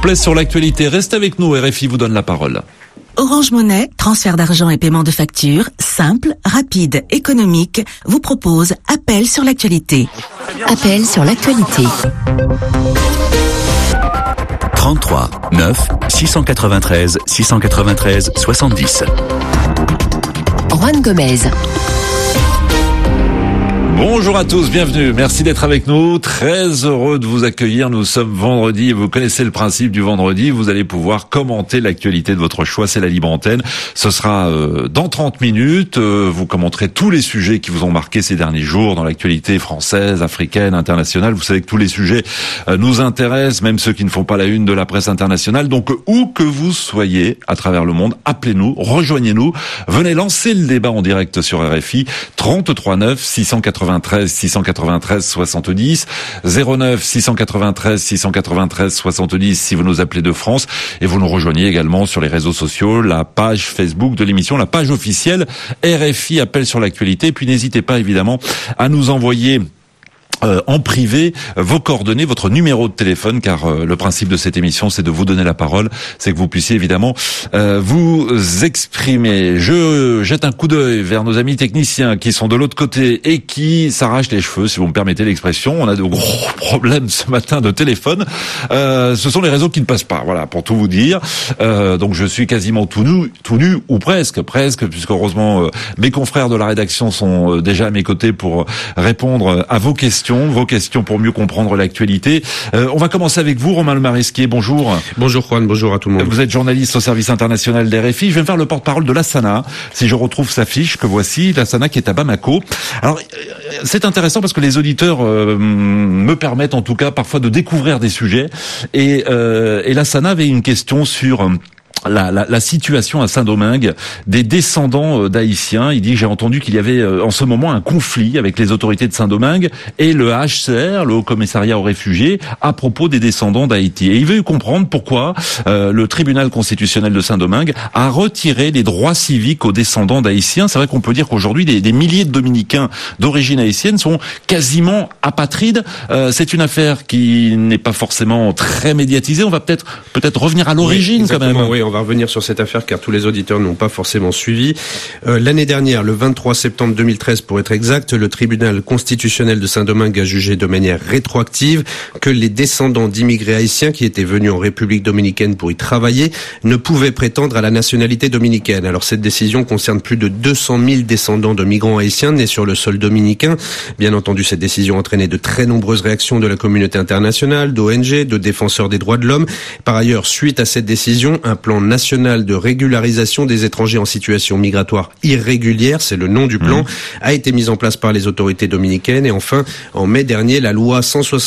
complet sur l'actualité. Restez avec nous, RFI vous donne la parole. Orange Monnaie, transfert d'argent et paiement de factures, simple, rapide, économique, vous propose Appel sur l'actualité. Appel sur l'actualité. 33 9 693 693 70. Juan Gomez. Bonjour à tous, bienvenue, merci d'être avec nous, très heureux de vous accueillir, nous sommes vendredi et vous connaissez le principe du vendredi, vous allez pouvoir commenter l'actualité de votre choix, c'est la libre antenne, ce sera dans 30 minutes, vous commenterez tous les sujets qui vous ont marqué ces derniers jours dans l'actualité française, africaine, internationale, vous savez que tous les sujets nous intéressent, même ceux qui ne font pas la une de la presse internationale, donc où que vous soyez à travers le monde, appelez-nous, rejoignez-nous, venez lancer le débat en direct sur RFI, 33 9 693 693 70 09 693 693 70 si vous nous appelez de France et vous nous rejoignez également sur les réseaux sociaux, la page Facebook de l'émission, la page officielle RFI Appel sur l'actualité, puis n'hésitez pas évidemment à nous envoyer en privé vos coordonnées, votre numéro de téléphone, car le principe de cette émission c'est de vous donner la parole, c'est que vous puissiez évidemment vous exprimer. Je jette un coup d'œil vers nos amis techniciens qui sont de l'autre côté et qui s'arrachent les cheveux, si vous me permettez l'expression. On a de gros problèmes ce matin de téléphone, ce sont les réseaux qui ne passent pas, voilà, pour tout vous dire. Donc je suis quasiment tout nu ou presque, puisque heureusement mes confrères de la rédaction sont déjà à mes côtés pour répondre à vos questions pour mieux comprendre l'actualité. On va commencer avec vous, Romain Le Maresquier, bonjour. Bonjour Juan, bonjour à tout le monde. Vous êtes journaliste au service international d'RFI. Je vais me faire le porte-parole de l'Assana, si je retrouve sa fiche, que voici, l'Assana qui est à Bamako. Alors, c'est intéressant parce que les auditeurs me permettent en tout cas parfois de découvrir des sujets. Et l'Assana avait une question sur la situation à Saint-Domingue des descendants d'Haïtiens. Il dit, j'ai entendu qu'il y avait en ce moment un conflit avec les autorités de Saint-Domingue et le HCR, le Haut Commissariat aux réfugiés, à propos des descendants d'Haïti. Et il veut comprendre pourquoi le tribunal constitutionnel de Saint-Domingue a retiré les droits civiques aux descendants d'Haïtiens. C'est vrai qu'on peut dire qu'aujourd'hui, des milliers de Dominicains d'origine haïtienne sont quasiment apatrides. C'est une affaire qui n'est pas forcément très médiatisée. On va peut-être revenir à l'origine quand même. Oui, on va revenir sur cette affaire car tous les auditeurs n'ont pas forcément suivi. L'année dernière, le 23 septembre 2013 pour être exact, le tribunal constitutionnel de Saint-Domingue a jugé de manière rétroactive que les descendants d'immigrés haïtiens qui étaient venus en République dominicaine pour y travailler ne pouvaient prétendre à la nationalité dominicaine. Alors cette décision concerne plus de 200 000 descendants de migrants haïtiens nés sur le sol dominicain. Bien entendu, cette décision a entraîné de très nombreuses réactions de la communauté internationale, d'ONG, de défenseurs des droits de l'homme. Par ailleurs, suite à cette décision, un plan national de régularisation des étrangers en situation migratoire irrégulière, c'est le nom du plan, a été mis en place par les autorités dominicaines. Et enfin, en mai dernier, la loi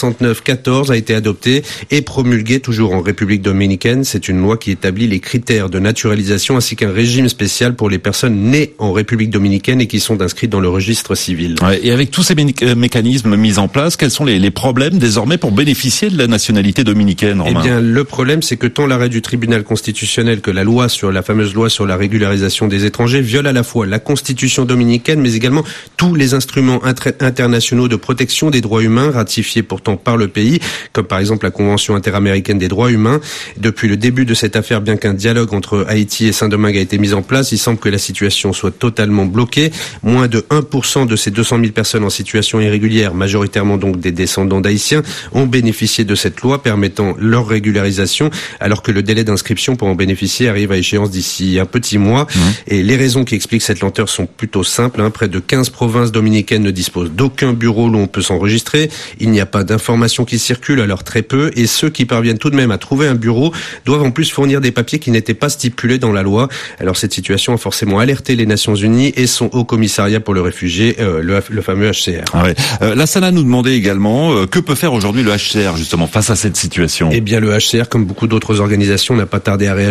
169/14 a été adoptée et promulguée toujours en République dominicaine. C'est une loi qui établit les critères de naturalisation ainsi qu'un régime spécial pour les personnes nées en République dominicaine et qui sont inscrites dans le registre civil. Ouais, et avec tous ces mécanismes mis en place, quels sont les problèmes désormais pour bénéficier de la nationalité dominicaine, Romain ? Eh bien, le problème, c'est que tant l'arrêt du tribunal constitutionnel que la fameuse loi sur la régularisation des étrangers viole à la fois la Constitution dominicaine, mais également tous les instruments internationaux de protection des droits humains ratifiés pourtant par le pays, comme par exemple la Convention interaméricaine des droits humains. Depuis le début de cette affaire, bien qu'un dialogue entre Haïti et Saint-Domingue a été mis en place, il semble que la situation soit totalement bloquée. Moins de 1% de ces 200 000 personnes en situation irrégulière, majoritairement donc des descendants d'Haïtiens, ont bénéficié de cette loi permettant leur régularisation, alors que le délai d'inscription pour en bénéficier arrive à échéance d'ici un petit mois. Et les raisons qui expliquent cette lenteur sont plutôt simples. Près de 15 provinces dominicaines ne disposent d'aucun bureau où on peut s'enregistrer. Il n'y a pas d'informations qui circulent, alors très peu. Et ceux qui parviennent tout de même à trouver un bureau doivent en plus fournir des papiers qui n'étaient pas stipulés dans la loi. Alors cette situation a forcément alerté les Nations Unies et son Haut Commissariat pour le réfugié, le fameux HCR. Ah ouais. L'Assana nous demandait également que peut faire aujourd'hui le HCR justement face à cette situation. Eh bien le HCR, comme beaucoup d'autres organisations, n'a pas tardé à réagir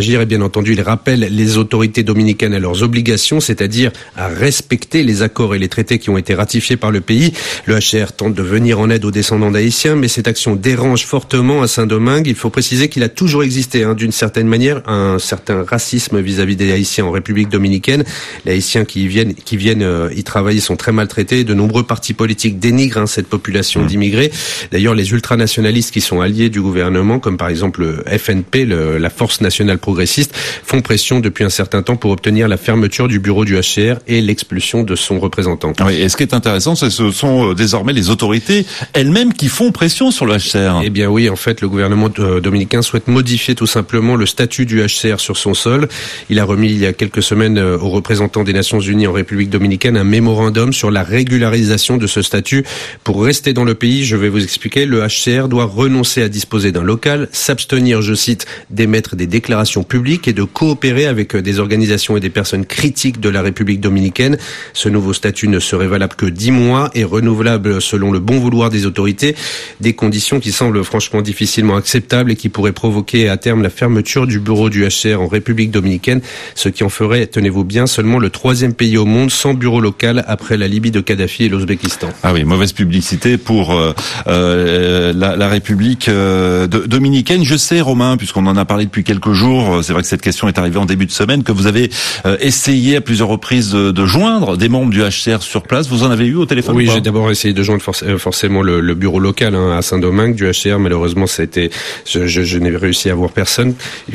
réagir et bien entendu, il rappelle les autorités dominicaines à leurs obligations, c'est-à-dire à respecter les accords et les traités qui ont été ratifiés par le pays. Le HCR tente de venir en aide aux descendants d'Haïtiens, mais cette action dérange fortement à Saint-Domingue. Il faut préciser qu'il a toujours existé, d'une certaine manière, un certain racisme vis-à-vis des Haïtiens en République dominicaine. Les Haïtiens qui viennent y travailler sont très maltraités. De nombreux partis politiques dénigrent cette population d'immigrés. D'ailleurs, les ultranationalistes qui sont alliés du gouvernement, comme par exemple le FNP, la Force nationale progressiste, font pression depuis un certain temps pour obtenir la fermeture du bureau du HCR et l'expulsion de son représentant. Oui, et ce qui est intéressant, c'est que ce sont désormais les autorités elles-mêmes qui font pression sur le HCR. Eh bien oui, en fait, le gouvernement dominicain souhaite modifier tout simplement le statut du HCR sur son sol. Il a remis il y a quelques semaines aux représentants des Nations Unies en République dominicaine un mémorandum sur la régularisation de ce statut. Pour rester dans le pays, je vais vous expliquer, le HCR doit renoncer à disposer d'un local, s'abstenir, je cite, d'émettre des déclarations publiques et de coopérer avec des organisations et des personnes critiques de la République dominicaine. Ce nouveau statut ne serait valable que 10 mois et renouvelable selon le bon vouloir des autorités, des conditions qui semblent franchement difficilement acceptables et qui pourraient provoquer à terme la fermeture du bureau du HCR en République dominicaine, ce qui en ferait, tenez-vous bien, seulement le 3e pays au monde sans bureau local après la Libye de Kadhafi et l'Ouzbékistan. Ah oui, mauvaise publicité pour la République dominicaine. Je sais, Romain, puisqu'on en a parlé depuis quelques jours, c'est vrai que cette question est arrivée en début de semaine, que vous avez essayé à plusieurs reprises de joindre des membres du HCR sur place. Vous en avez eu au téléphone? Oui, j'ai d'abord essayé de joindre forcément le bureau local à Saint-Domingue du HCR. Malheureusement, ça a été, je n'ai réussi à voir personne.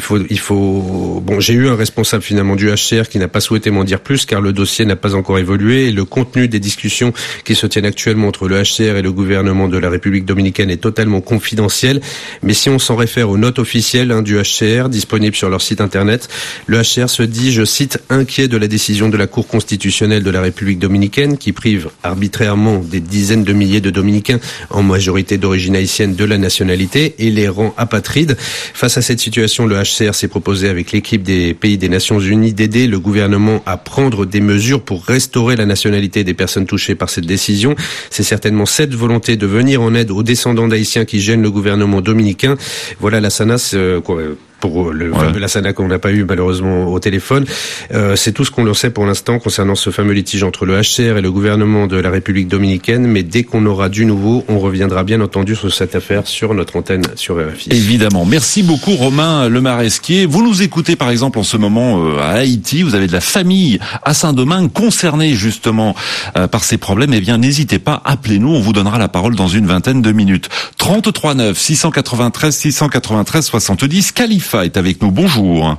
Bon, j'ai eu un responsable finalement du HCR qui n'a pas souhaité m'en dire plus car le dossier n'a pas encore évolué et le contenu des discussions qui se tiennent actuellement entre le HCR et le gouvernement de la République dominicaine est totalement confidentiel. Mais si on s'en réfère aux notes officielles du HCR disponibles sur leur site internet, le HCR se dit, je cite, inquiet de la décision de la Cour constitutionnelle de la République dominicaine qui prive arbitrairement des dizaines de milliers de Dominicains, en majorité d'origine haïtienne, de la nationalité et les rend apatrides. Face à cette situation, le HCR s'est proposé avec l'équipe des pays des Nations Unies d'aider le gouvernement à prendre des mesures pour restaurer la nationalité des personnes touchées par cette décision. C'est certainement cette volonté de venir en aide aux descendants d'Haïtiens qui gênent le gouvernement dominicain. Voilà la SANAS, pour le fameux Lassana qu'on n'a pas eu malheureusement au téléphone. C'est tout ce qu'on en sait pour l'instant concernant ce fameux litige entre le HCR et le gouvernement de la République dominicaine, mais dès qu'on aura du nouveau, on reviendra bien entendu sur cette affaire sur notre antenne sur RFI. Évidemment. Merci beaucoup Romain Lemaresquier. Vous nous écoutez par exemple en ce moment à Haïti, vous avez de la famille à Saint-Domingue concernée justement par ces problèmes, eh bien n'hésitez pas, appelez-nous, on vous donnera la parole dans une vingtaine de minutes. 33 9 693 693 70. Khalifa est avec nous. Bonjour.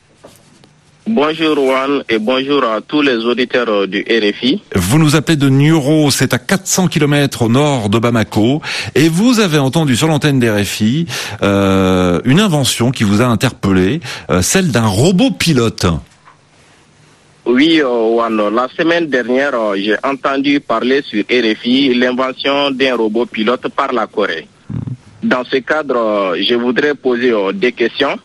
Bonjour Juan et bonjour à tous les auditeurs du RFI. Vous nous appelez de Nuro, c'est à 400 km au nord de Bamako, et vous avez entendu sur l'antenne d'RFI une invention qui vous a interpellé, celle d'un robot pilote. Oui, Juan, la semaine dernière, j'ai entendu parler sur RFI l'invention d'un robot pilote par la Corée. Dans ce cadre, je voudrais poser deux questions.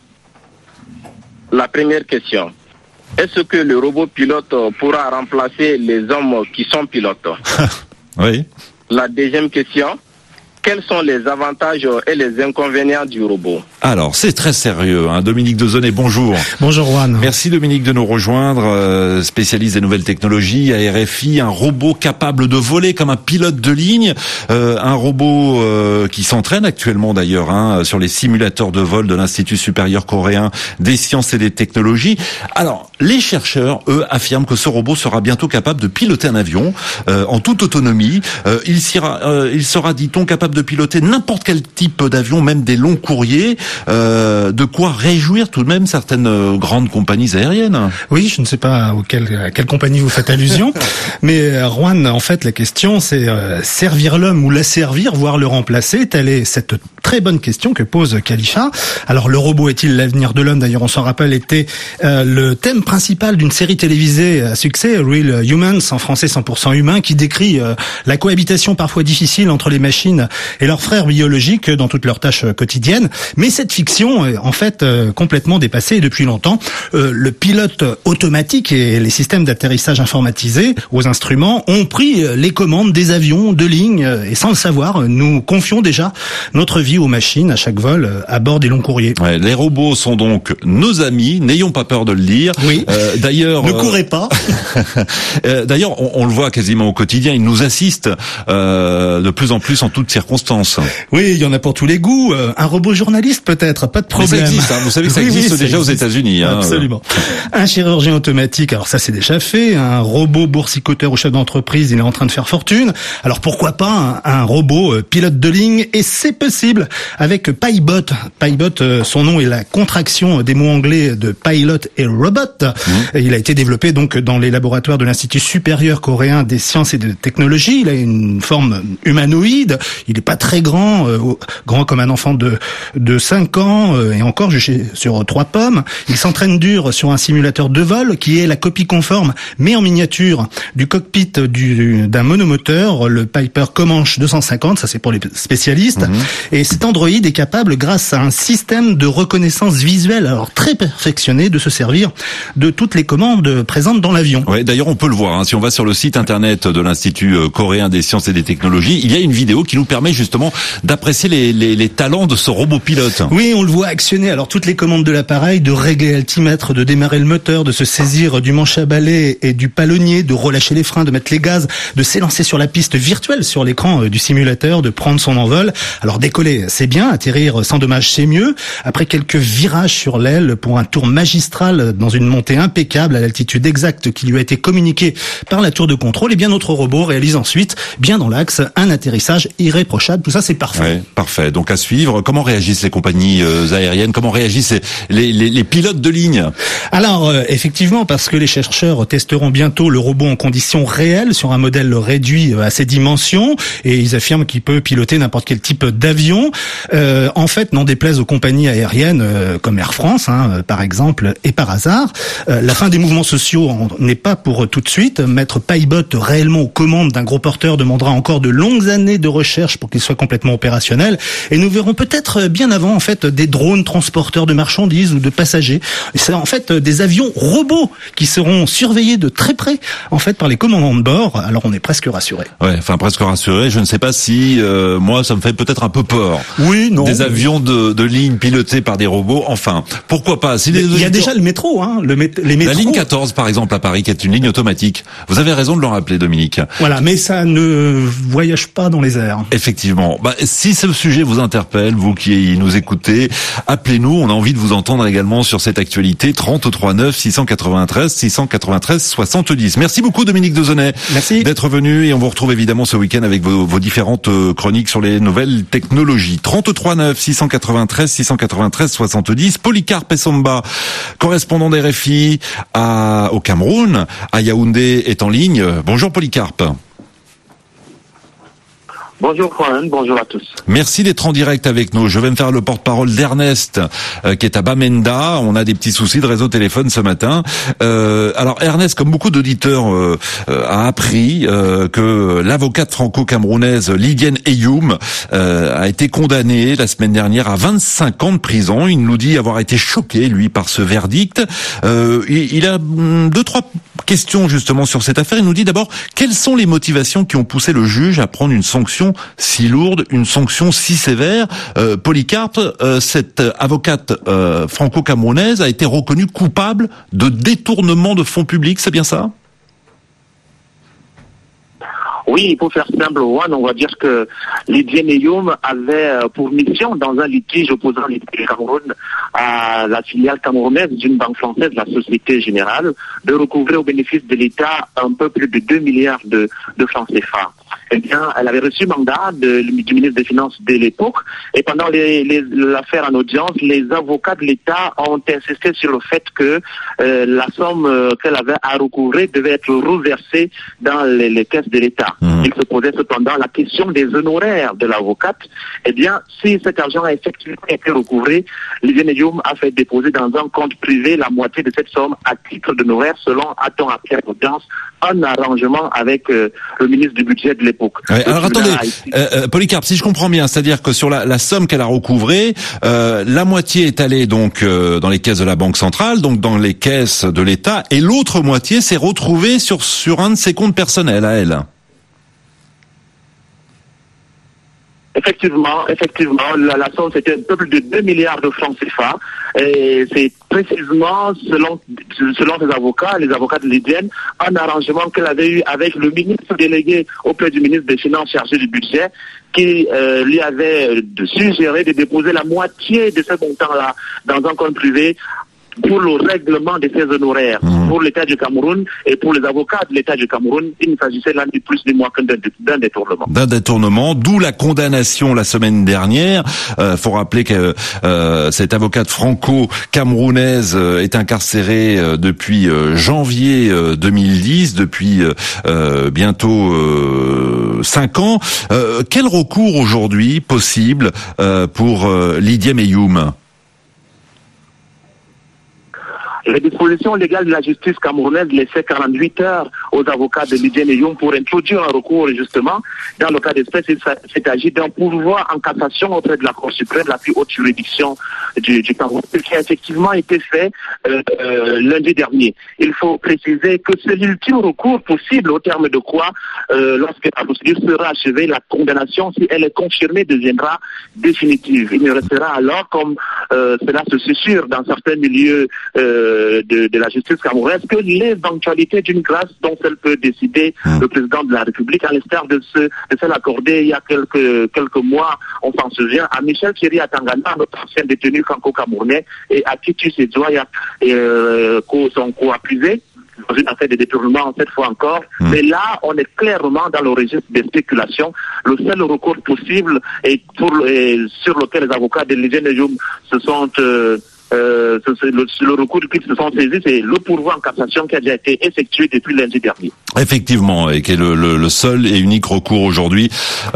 La première question, est-ce que le robot pilote pourra remplacer les hommes qui sont pilotes? Oui. La deuxième question, quels sont les avantages et les inconvénients du robot? Alors, c'est très sérieux. Dominique Dezonnet, bonjour. Bonjour Juan. Merci Dominique de nous rejoindre, spécialiste des nouvelles technologies à RFI, un robot capable de voler comme un pilote de ligne, un robot qui s'entraîne actuellement d'ailleurs sur les simulateurs de vol de l'Institut supérieur coréen des sciences et des technologies. Alors, les chercheurs, eux, affirment que ce robot sera bientôt capable de piloter un avion en toute autonomie. Il sera, dit-on, capable de piloter n'importe quel type d'avion, même des longs courriers, de quoi réjouir tout de même certaines grandes compagnies aériennes. Oui, je ne sais pas à quelle compagnie vous faites allusion, mais Juan, en fait, la question c'est servir l'homme ou l'asservir, voire le remplacer. Telle est cette très bonne question que pose Khalifa. Alors, le robot est-il l'avenir de l'homme? D'ailleurs, on s'en rappelle, était le thème principal d'une série télévisée à succès, Real Humans, en français 100% humain, qui décrit la cohabitation parfois difficile entre les machines et leurs frères biologiques dans toutes leurs tâches quotidiennes. Mais cette fiction est en fait complètement dépassée depuis longtemps. Le pilote automatique et les systèmes d'atterrissage informatisés aux instruments ont pris les commandes des avions de ligne et sans le savoir, nous confions déjà notre vie aux machines à chaque vol à bord des longs courriers. Ouais, les robots sont donc nos amis, n'ayons pas peur de le dire. Oui. D'ailleurs, ne courez pas. D'ailleurs, on le voit quasiment au quotidien, ils nous assistent de plus en plus en toutes circonstances. Oui, il y en a pour tous les goûts. Un robot journaliste peut-être, pas de problème. Mais ça existe, hein. Vous savez que ça existe déjà aux États-Unis. Hein. Absolument. Un chirurgien automatique, alors ça c'est déjà fait. Un robot boursicoteur ou chef d'entreprise, il est en train de faire fortune. Alors pourquoi pas un robot pilote de ligne? Et c'est possible avec PyBot. PyBot, son nom est la contraction des mots anglais de pilot et robot. Et il a été développé donc dans les laboratoires de l'Institut supérieur coréen des sciences et de technologie. Il a une forme humanoïde. Il n'est pas très grand, grand comme un enfant de 5 ans et encore sur 3 pommes. Il s'entraîne dur sur un simulateur de vol qui est la copie conforme, mais en miniature, du cockpit d'un monomoteur, le Piper Comanche 250, ça c'est pour les spécialistes. Et cet Android est capable, grâce à un système de reconnaissance visuelle, alors très perfectionné, de se servir de toutes les commandes présentes dans l'avion. Ouais, d'ailleurs on peut le voir, hein, si on va sur le site internet de l'Institut coréen des sciences et des technologies, il y a une vidéo qui nous permet justement d'apprécier les talents de ce robot pilote. Oui, on le voit actionner alors toutes les commandes de l'appareil, de régler l'altimètre, de démarrer le moteur, de se saisir du manche à balai et du palonnier, de relâcher les freins, de mettre les gaz, de s'élancer sur la piste virtuelle sur l'écran du simulateur, de prendre son envol. Alors décoller, c'est bien, atterrir sans dommage, c'est mieux. Après quelques virages sur l'aile pour un tour magistral dans une montée impeccable à l'altitude exacte qui lui a été communiquée par la tour de contrôle, et bien notre robot réalise ensuite, bien dans l'axe, un atterrissage irréprochable. Tout ça, c'est parfait. Ouais, parfait. Donc à suivre, comment réagissent les compagnies aériennes? Comment réagissent les pilotes de ligne? Alors, effectivement, parce que les chercheurs testeront bientôt le robot en conditions réelles sur un modèle réduit à ses dimensions, et ils affirment qu'il peut piloter n'importe quel type d'avion. En fait, n'en déplaise aux compagnies aériennes comme Air France, par exemple, et par hasard, la fin des mouvements sociaux n'est pas pour tout de suite. Mettre PyBot réellement aux commandes d'un gros porteur demandera encore de longues années de recherche pour qu'il soit complètement opérationnel, et nous verrons peut-être bien avant en fait des drones transporteurs de marchandises ou de passagers. C'est en fait des avions robots qui seront surveillés de très près en fait par les commandants de bord. Alors on est presque rassuré. Ouais, enfin presque rassuré. Je ne sais pas si moi ça me fait peut-être un peu peur. Oui, non. Des avions de ligne pilotés par des robots. Enfin, pourquoi pas? Si il y a déjà le métro, les métros. La ligne 14 par exemple à Paris, qui est une ligne automatique. Vous avez raison de le rappeler, Dominique. Voilà, mais ça ne voyage pas dans les airs. Effectivement. Si ce sujet vous interpelle, vous qui nous écoutez, appelez-nous. On a envie de vous entendre également sur cette actualité. 33 9 693 693 70. Merci beaucoup, Dominique Dezonnet. Merci d'être venu, et on vous retrouve évidemment ce week-end avec vos différentes chroniques sur les nouvelles technologies. 33 9 693 693 70. Polycarpe Essomba, correspondant d'RFI au Cameroun, à Yaoundé, est en ligne. Bonjour Polycarpe. Bonjour Juan, bonjour à tous. Merci d'être en direct avec nous. Je vais me faire le porte-parole d'Ernest qui est à Bamenda. On a des petits soucis de réseau téléphone ce matin. Alors Ernest, comme beaucoup d'auditeurs, a appris que l'avocate franco-camerounaise Lydienne Eyoum a été condamnée la semaine dernière à 25 ans de prison. Il nous dit avoir été choqué, lui, par ce verdict. Il a 2-3 questions justement sur cette affaire. Il nous dit d'abord quelles sont les motivations qui ont poussé le juge à prendre une sanction si lourde, une sanction si sévère. Polycarpe, cette avocate franco-camerounaise a été reconnue coupable de détournement de fonds publics, c'est bien ça? Oui, pour faire simple, Juan, on va dire que Lydienne Eyoum avait pour mission, dans un litige opposant le Cameroun à la filiale camerounaise d'une banque française, la Société Générale, de recouvrer au bénéfice de l'État un peu plus de 2 milliards de francs CFA. eh bien, elle avait reçu mandat du ministre des Finances de l'époque. Et pendant l'affaire en audience, les avocats de l'État ont insisté sur le fait que la somme qu'elle avait à recouvrer devait être reversée dans les caisses de l'État. Il se posait cependant la question des honoraires de l'avocate. Eh bien, si cet argent a effectivement été recouvré, Lydiane Youm a fait déposer dans un compte privé la moitié de cette somme à titre d'honoraire, selon, a-t-on appris à l'audience, un arrangement avec le ministre du budget de l'époque. Ouais, alors attendez, Polycarpe, si je comprends bien, c'est-à-dire que sur la somme qu'elle a recouvrée, la moitié est allée donc dans les caisses de la Banque centrale, donc dans les caisses de l'État, et l'autre moitié s'est retrouvée sur un de ses comptes personnels à elle. Effectivement, la somme c'était un peu plus de 2 milliards de francs CFA, et c'est précisément, selon les avocats de Lydiane, un arrangement qu'elle avait eu avec le ministre délégué auprès du ministre des Finances chargé du budget, qui lui avait suggéré de déposer la moitié de ce montant-là dans un compte privé pour le règlement de ces honoraires pour l'État du Cameroun et pour les avocats de l'État du Cameroun. Il ne s'agissait là ni plus ni moins que d'un détournement. D'un détournement, d'où la condamnation la semaine dernière. Faut rappeler que cette avocate franco-camerounaise est incarcérée depuis janvier 2010, depuis bientôt 5 ans. Quel recours aujourd'hui possible pour Lydiane Youm ? Les dispositions légales de la justice camerounaise laissaient 48 heures aux avocats de Lydiane Youm pour introduire un recours, justement. Dans le cas d'espèce, il s'agit d'un pourvoi en cassation auprès de la Cour suprême, la plus haute juridiction du Cameroun, qui a effectivement été fait lundi dernier. Il faut préciser que c'est l'ultime recours possible, au terme de quoi, lorsque la procédure sera achevée, la condamnation, si elle est confirmée, deviendra définitive. Il ne restera alors, comme cela se susurre dans certains milieux de la justice camerounaise, que l'éventualité d'une grâce dont elle peut décider le président de la République, à l'instar de celle accordée il y a quelques mois, on s'en souvient, à Michel Thierry Atangana, notre ancien détenu franco-camerounais, et à Titus Edouaya, son co-accusé, dans une affaire de détournement cette fois encore. Mais là, on est clairement dans le registre des spéculations. Le seul recours possible et sur lequel les avocats de Lydiane Youm se sont le recours qu'ils se sont saisis, c'est le pourvoi en cassation qui a déjà été effectué depuis lundi dernier. Effectivement, et qui est le seul et unique recours aujourd'hui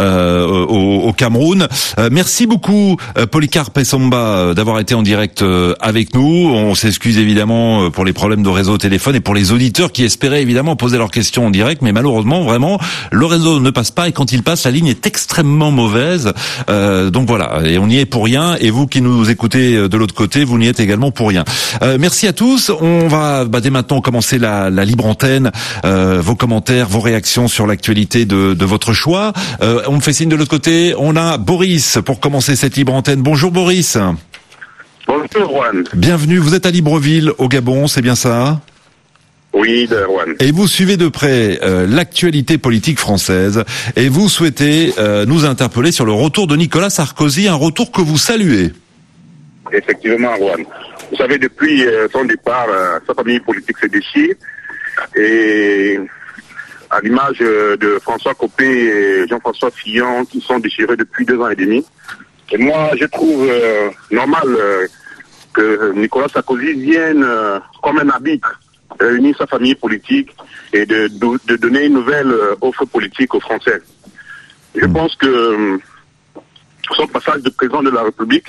au Cameroun. Merci beaucoup Polycarpe Essomba d'avoir été en direct avec nous. On s'excuse évidemment pour les problèmes de réseau téléphone et pour les auditeurs qui espéraient évidemment poser leurs questions en direct, mais malheureusement vraiment le réseau ne passe pas, et quand il passe, la ligne est extrêmement mauvaise. Donc voilà, et on y est pour rien, et vous qui nous écoutez de l'autre côté, vous n'y êtes également pour rien. Merci à tous. On va dès maintenant commencer la libre antenne. Vos commentaires, vos réactions sur l'actualité de votre choix. On me fait signe de l'autre côté. On a Boris pour commencer cette libre antenne. Bonjour Boris. Bonjour Juan. Bienvenue. Vous êtes à Libreville, au Gabon, c'est bien ça ? Oui, Juan. Et vous suivez de près l'actualité politique française, et vous souhaitez nous interpeller sur le retour de Nicolas Sarkozy, un retour que vous saluez. Effectivement, Juan. Vous savez, depuis son départ, sa famille politique se déchire, et à l'image de François Copé et Jean-François Fillon, qui sont déchirés depuis 2 ans et demi. Et moi, je trouve normal que Nicolas Sarkozy vienne comme un arbitre réunir sa famille politique et de donner une nouvelle offre politique aux Français. Je pense que son passage de président de la République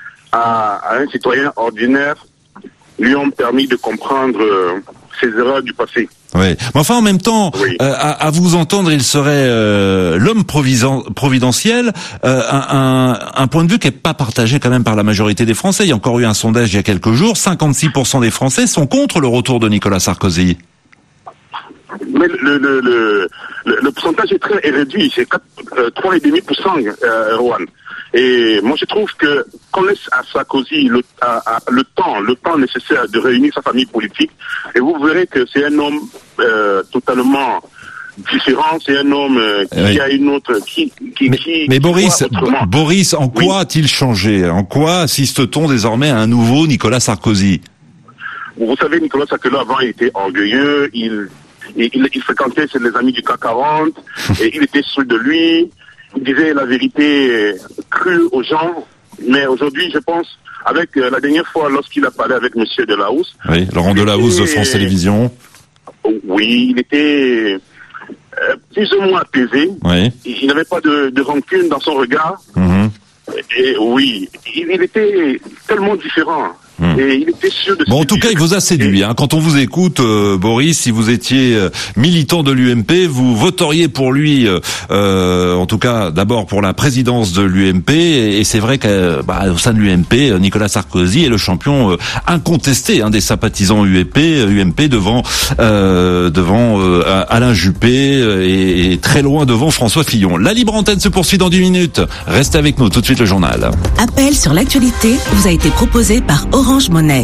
à un citoyen ordinaire lui ont permis de comprendre ses erreurs du passé. Oui, mais enfin en même temps, oui. À vous entendre, il serait l'homme providentiel, un point de vue qui n'est pas partagé quand même par la majorité des Français. Il y a encore eu un sondage il y a quelques jours, 56% des Français sont contre le retour de Nicolas Sarkozy. Mais le pourcentage est réduit, c'est 3,5%, Rouen. Et moi je trouve que qu'on laisse à Sarkozy le temps nécessaire de réunir sa famille politique, et vous verrez que c'est un homme totalement différent, c'est un homme qui a une autre mais Boris, en quoi a-t-il changé? En quoi assiste-t-on désormais à un nouveau Nicolas Sarkozy? Vous savez, Nicolas Sarkozy avant était orgueilleux, il il fréquentait les amis du CAC 40, et il était sûr de lui, il disait la vérité crue aux gens. Mais aujourd'hui, je pense, avec la dernière fois, lorsqu'il a parlé avec Monsieur Delahousse... Oui, Laurent Delahousse de France Télévisions. Oui, il était plus ou moins apaisé. Oui. Il n'avait pas de rancune dans son regard. Et oui, il était tellement différent. Et il était sûr de bon, en tout cas, il vous a séduit. Hein. Quand on vous écoute, Boris, si vous étiez militant de l'UMP, vous voteriez pour lui, en tout cas, d'abord pour la présidence de l'UMP. Et c'est vrai qu'au sein de l'UMP, Nicolas Sarkozy est le champion incontesté des sympathisants UMP devant Alain Juppé et très loin devant François Fillon. La libre antenne se poursuit dans 10 minutes. Restez avec nous, tout de suite le journal. Appel sur l'actualité vous a été proposé par Orange Monnaie.